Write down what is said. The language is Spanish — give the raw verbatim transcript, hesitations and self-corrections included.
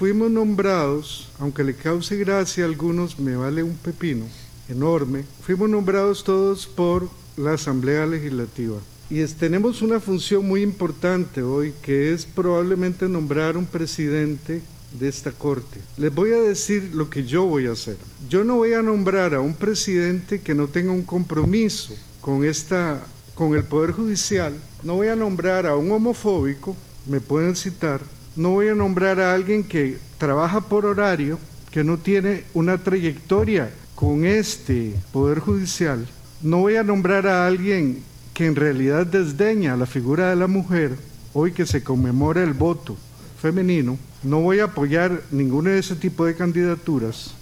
fuimos nombrados, aunque le cause gracia a algunos, me vale un pepino enorme, fuimos nombrados todos por la Asamblea Legislativa. Y es, tenemos una función muy importante hoy, que es probablemente nombrar un presidente de esta Corte. Les voy a decir lo que yo voy a hacer. Yo no voy a nombrar a un presidente que no tenga un compromiso con, esta, con el Poder Judicial. No voy a nombrar a un homofóbico, me pueden citar. No voy a nombrar a alguien que trabaja por horario, que no tiene una trayectoria con este Poder Judicial. No voy a nombrar a alguien que en realidad desdeña la figura de la mujer, hoy que se conmemora el voto femenino. No voy a apoyar ninguna de ese tipo de candidaturas.